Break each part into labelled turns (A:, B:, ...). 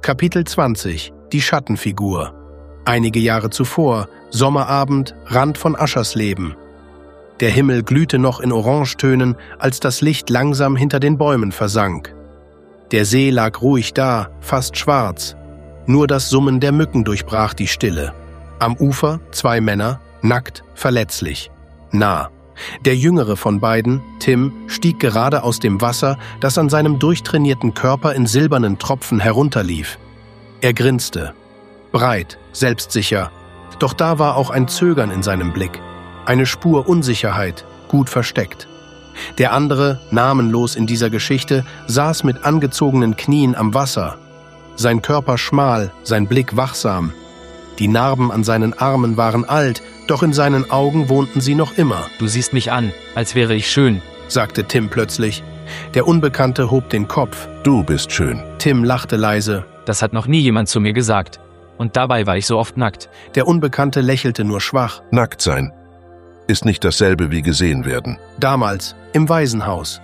A: Kapitel 20 – Die Schattenfigur. Einige Jahre zuvor, Sommerabend, Rand von Aschersleben. Der Himmel glühte noch in Orangetönen, als das Licht langsam hinter den Bäumen versank. Der See lag ruhig da, fast schwarz. Nur das Summen der Mücken durchbrach die Stille. Am Ufer 2 Männer, nackt, verletzlich. Nah. Der jüngere von beiden, Tim, stieg gerade aus dem Wasser, das an seinem durchtrainierten Körper in silbernen Tropfen herunterlief. Er grinste. Breit, selbstsicher. Doch da war auch ein Zögern in seinem Blick. Eine Spur Unsicherheit, gut versteckt. Der andere, namenlos in dieser Geschichte, saß mit angezogenen Knien am Wasser. Sein Körper schmal, sein Blick wachsam. Die Narben an seinen Armen waren alt, doch in seinen Augen wohnten sie noch immer.
B: »Du siehst mich an, als wäre ich schön«,
A: sagte Tim plötzlich. Der Unbekannte hob den Kopf.
C: »Du bist schön.«
A: Tim lachte leise.
B: »Das hat noch nie jemand zu mir gesagt. Und dabei war ich so oft nackt.«
A: Der Unbekannte lächelte nur schwach.
C: »Nackt sein ist nicht dasselbe wie gesehen werden.«
A: Damals, im Waisenhaus.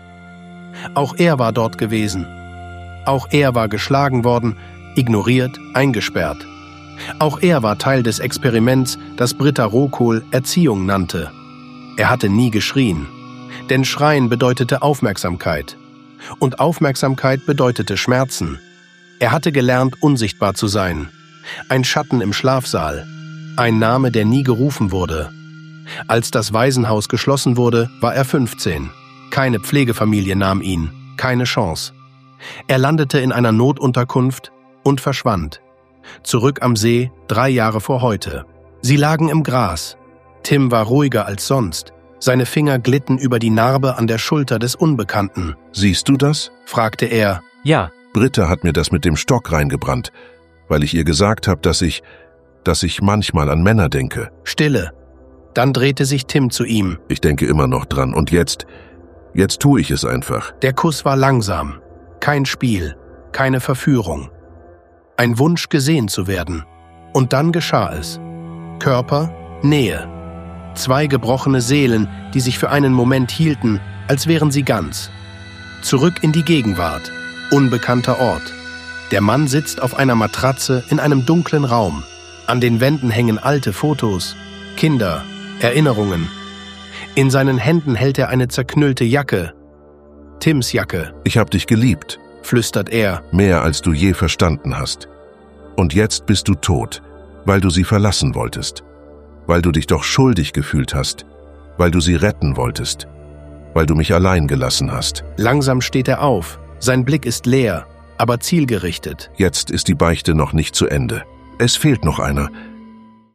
A: Auch er war dort gewesen. Auch er war geschlagen worden, ignoriert, eingesperrt. Auch er war Teil des Experiments, das Britta Rohkohl Erziehung nannte. Er hatte nie geschrien. Denn Schreien bedeutete Aufmerksamkeit. Und Aufmerksamkeit bedeutete Schmerzen. Er hatte gelernt, unsichtbar zu sein. Ein Schatten im Schlafsaal. Ein Name, der nie gerufen wurde. Als das Waisenhaus geschlossen wurde, war er 15. Keine Pflegefamilie nahm ihn. Keine Chance. Er landete in einer Notunterkunft und verschwand. Zurück am See, 3 Jahre vor heute. Sie lagen im Gras. Tim war ruhiger als sonst. Seine Finger glitten über die Narbe an der Schulter des Unbekannten.
C: »Siehst du das?«
A: fragte er.
B: »Ja.«
C: Britta hat mir das mit dem Stock reingebrannt, weil ich ihr gesagt habe, dass ich manchmal an Männer denke.
A: Stille. Dann drehte sich Tim zu ihm.
C: »Ich denke immer noch dran und jetzt tue ich es einfach.«
A: Der Kuss war langsam. Kein Spiel, keine Verführung. Ein Wunsch, gesehen zu werden. Und dann geschah es. Körper, Nähe. 2 gebrochene Seelen, die sich für einen Moment hielten, als wären sie ganz. Zurück in die Gegenwart. Unbekannter Ort. Der Mann sitzt auf einer Matratze in einem dunklen Raum. An den Wänden hängen alte Fotos, Kinder, Erinnerungen. In seinen Händen hält er eine zerknüllte Jacke. Tims Jacke.
C: »Ich hab dich geliebt«,
A: flüstert er.
C: »Mehr als du je verstanden hast. Und jetzt bist du tot, weil du sie verlassen wolltest. Weil du dich doch schuldig gefühlt hast. Weil du sie retten wolltest. Weil du mich allein gelassen hast.«
A: Langsam steht er auf. Sein Blick ist leer, aber zielgerichtet.
C: »Jetzt ist die Beichte noch nicht zu Ende. Es fehlt noch einer.